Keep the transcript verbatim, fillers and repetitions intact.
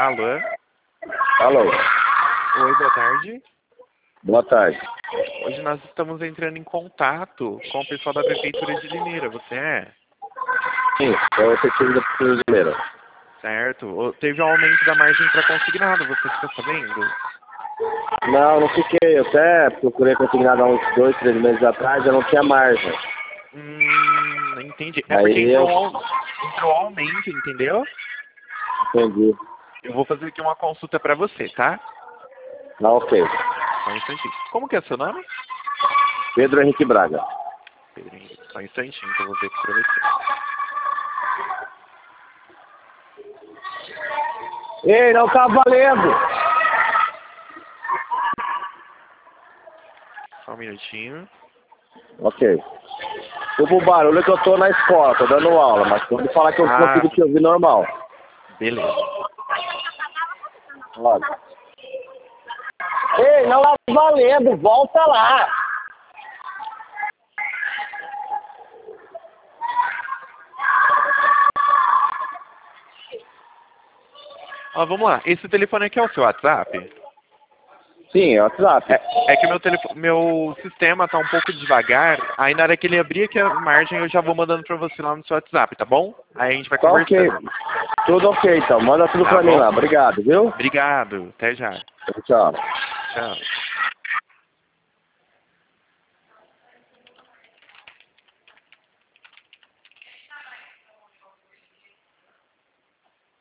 Alô? Alô? Oi, boa tarde. Boa tarde. Hoje nós estamos entrando em contato com o pessoal da Prefeitura de Limeira. Você é? Sim, é o efetivo da Prefeitura de Limeira. Certo. Ô, Teve um aumento da margem para consignado, você fica sabendo? Não, não fiquei. Eu até procurei consignado há uns dois, três meses atrás, eu não tinha margem. Hum, entendi. É porque Aí entrou, eu... um- entrou um aumento, entendeu? Entendi. Eu vou fazer aqui uma consulta para você, tá? Ah, ok. Só um instantinho. Como que é seu nome? Pedro Henrique Braga. Pedro Henrique. Só um instantinho que eu vou ver aqui para você. Ei, não tá valendo! Só um minutinho. Ok. O barulho é que eu tô na escola, tô dando aula, mas pode falar que eu Ah, consigo te ouvir normal. beleza. Olha. Ei, não tá valendo, volta lá! Ó, vamos lá. Esse telefone aqui é o seu WhatsApp? Sim, é o WhatsApp. É, é que meu, telefone, meu sistema tá um pouco devagar. Aí na hora que ele abrir aqui a margem, eu já vou mandando pra você lá no seu WhatsApp, tá bom? Aí a gente vai Tá ok. conversando. Tudo ok, então. Manda tudo Tá pra mim bom? lá. Obrigado, viu? Obrigado. Até já. Tchau. Tchau.